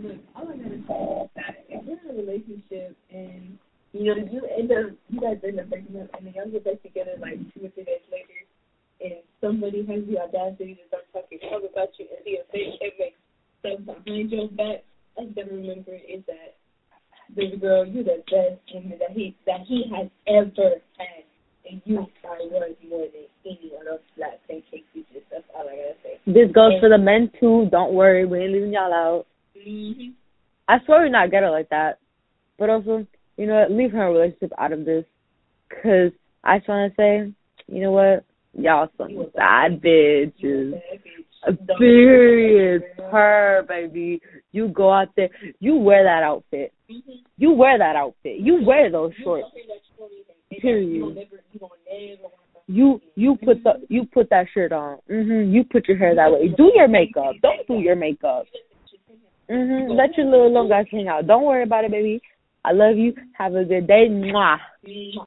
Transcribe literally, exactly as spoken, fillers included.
look, all I gotta say is that if you're in a relationship and you know you end up, you guys end up breaking up, and then y'all get back together like two or three days later, and somebody has the audacity to start talking crap about you and be a bitch and make stuff behind your back, all you gotta remember is that, baby girl, you're the best woman that he that he has ever had, and you are worth more than any of those flat pancake pieces. That's all I gotta say. This goes and, for the men too. Don't worry, we ain't leaving y'all out. Mm-hmm. I swear we're not ghetto like that, but also, you know what? Leave her relationship out of this, cause I just wanna say, you know what? Y'all some bad bitches. Period. Her, baby. You go out there. You wear that outfit. Mm-hmm. You wear that outfit. You wear those shorts. Period. You you put the you put that shirt on. Mhm. You put your hair that way. Do your makeup. Don't do your makeup. Mhm. Let your little long guys hang out. Don't worry about it, baby. I love you. Have a good day. Mwah.